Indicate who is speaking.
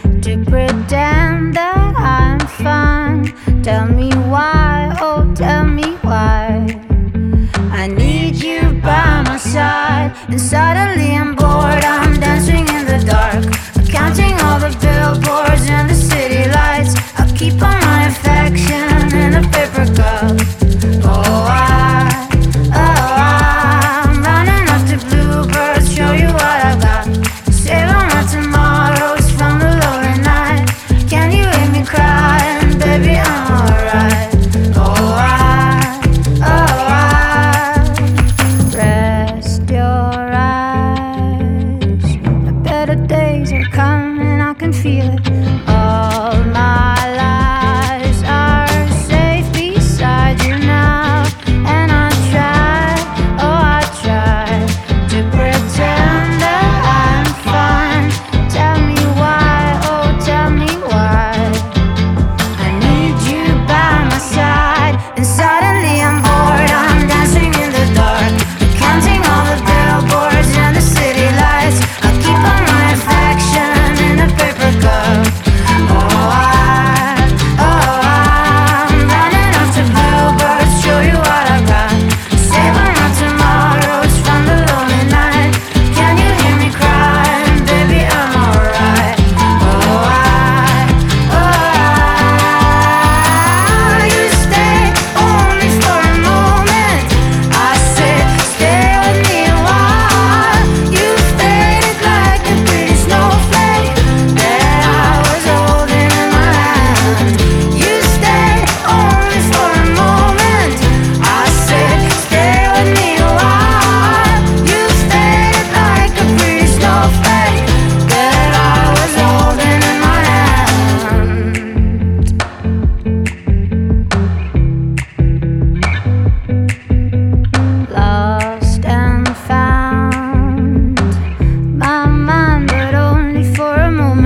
Speaker 1: to pretend that I'm fine. Tell me why, oh tell me why. I need you by my side, and suddenly I'm bored. I'm dancing in the dark, counting all the billboards and the city lights. I'll keep all my affection in a paper cup. I'm running up to bluebirds, show you what I got. Save all my tomorrows from the lonely night. Can you hear me crying, baby, I'm alright. Rest your eyes. The better days are coming, I can feel it.